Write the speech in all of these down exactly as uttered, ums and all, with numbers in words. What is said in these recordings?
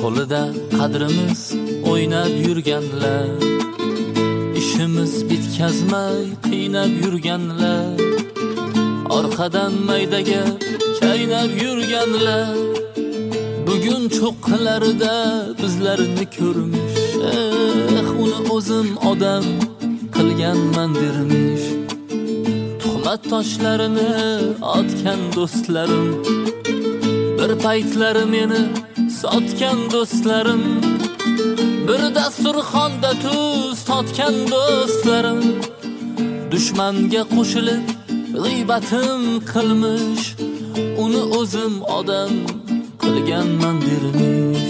Qo'lida qadrimiz o'ynab yurganlar, ishimiz bitkazmay qiynab yurganlar, orqadan maydaga chaynab yurganlar, bugun cho'qqalarida bizlarni ko'rmish, eh uni o'zim odam qilganman dermish. Tuhmat toshlarini otgan do'stlarim, bir paytlar meni sotgan do'stlarim, bir dasturxonda tuz totgan do'stlarim, dushmanga qo'shilib g'iybatim qilmish, uni o'zim odam qilganman dermish.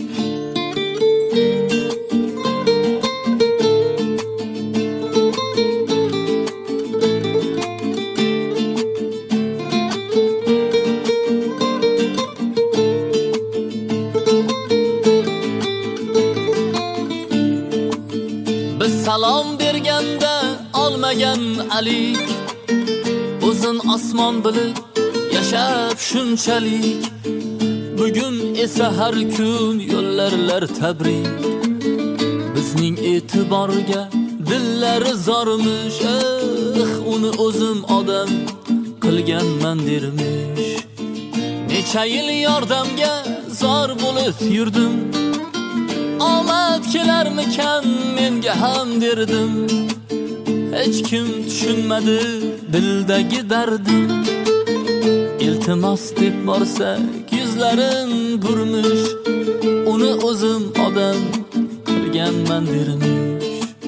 Biz salom berganda olmagan alik, uzun osmon bilib yashab shunchalik, bugun esa har kun yo'llarlar tabrik. Bizning e'tiborga dillari zormish, eh uni o'zim odam qilganman dermish. Necha yil yordamga zor bo'lib yurdim, omad kelarmikan menga ham derdim, hech kim tushunmadi dildagi dardim. Iltimos deb borsak yuzlarin burmish, uni o'zim odam qilganman dermish.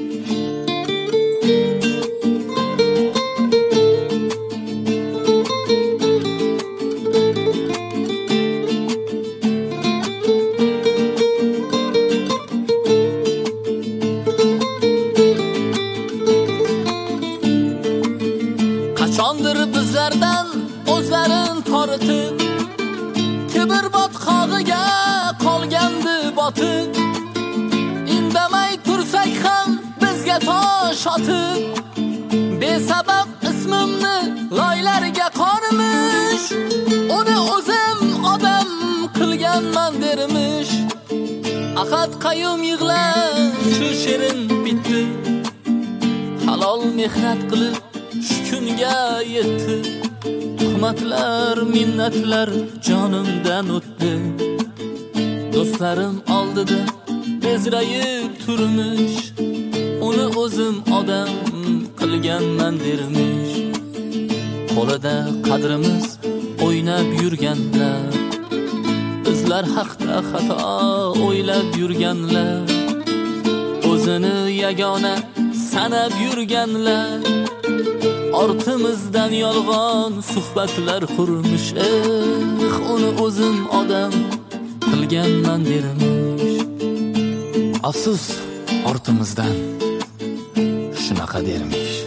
Qachondir bizlardan o'zlarin tortib, kibr botqog'iga qolgandi botib, indamay tursak ham bizga tosh otib, besabab ismimni loylarga qormish, uni o'zim odam qilganman dermish. Ahad Qayyum yig'lar shu she'rin bitdi, halol mehnat qilib shu kunga yetdi, tuhmatlar minnatlar jonimdan o'tdi, do'stlarim oldida bezrayib turmish, uni o'zim odam qilganman dermish. Qo'lida qadrimiz o'ynab yurganlar, bizlar haqda xato o'ylab yurganlar, o'zini yagona sanab yurganlar, ortimizdan yolg'on suhbatlar qurmish, eh uni o'zim odam qilganman dermish. Afsus ortimizdan shunaqa dermish.